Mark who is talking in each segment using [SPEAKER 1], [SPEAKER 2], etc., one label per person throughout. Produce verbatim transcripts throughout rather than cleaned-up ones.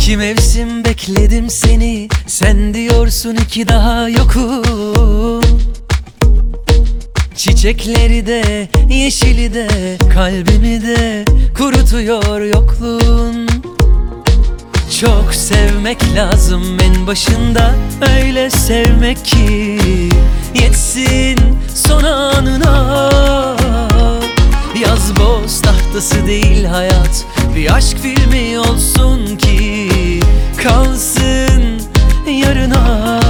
[SPEAKER 1] İki mevsim bekledim seni, sen diyorsun iki daha yokum. Çiçekleri de, yeşili de, kalbimi de kurutuyor yokluğun. Çok sevmek lazım en başında, öyle sevmek ki yetsin son anına. Yaz boz tahtası değil hayat, bir aşk filmi olsun ki kalsın yarına.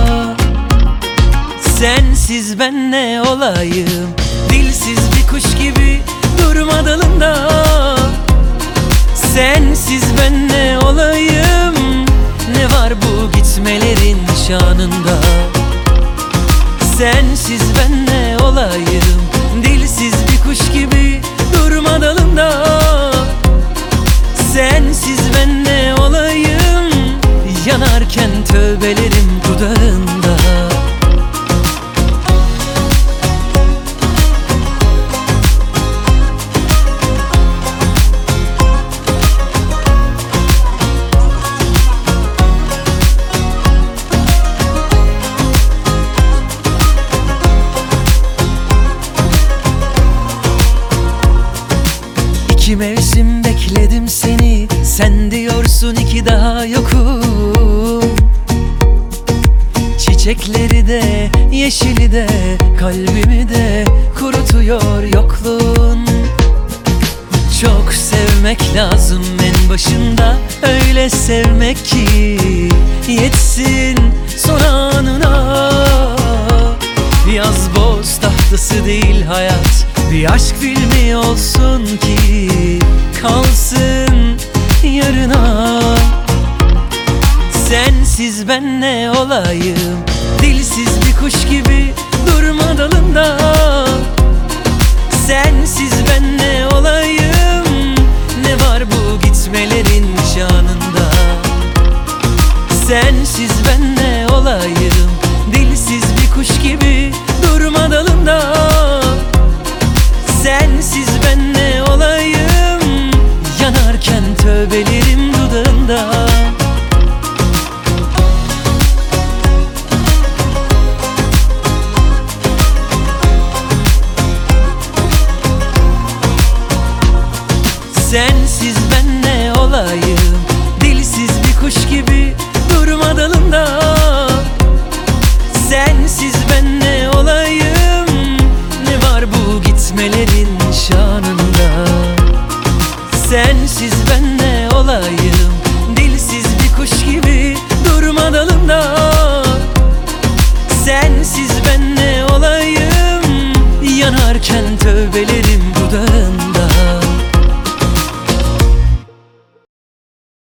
[SPEAKER 1] Sensiz ben ne olayım, dilsiz bir kuş gibi durma dalında. Sensiz ben ne olayım, ne var bu gitmelerin şanında. Sensiz ben ne olayım, dilsiz bir kuş gibi durma dalında. Sensiz ben ne olayım, yanarken tövbelerim dudağında. İki mevsim bekledim seni, sen diyorsun iki daha yokum. Çiçekleri de, yeşili de, kalbimi de kurutuyor yokluğun. Çok sevmek lazım en başında, öyle sevmek ki yetsin son anına. Yaz boz tahtası değil hayat, bir aşk filmi olsun ki kalsın yarına. Sensiz ben ne olayım, dilsiz bir kuş gibi durma dalında. Sensiz ben ne olayım, ne var bu gitmelerin şanında. Sensiz ben ne olayım, dilsiz bir kuş gibi durma dalında. Sensiz ben ne olayım, yanarken tövbelerim dudağında. Sensiz ben ne olayım, dilsiz bir kuş gibi durma dalında. Sensiz ben ne olayım, ne var bu gitmelerin şanında. Sensiz ben ne olayım, dilsiz bir kuş gibi durma dalında. Sensiz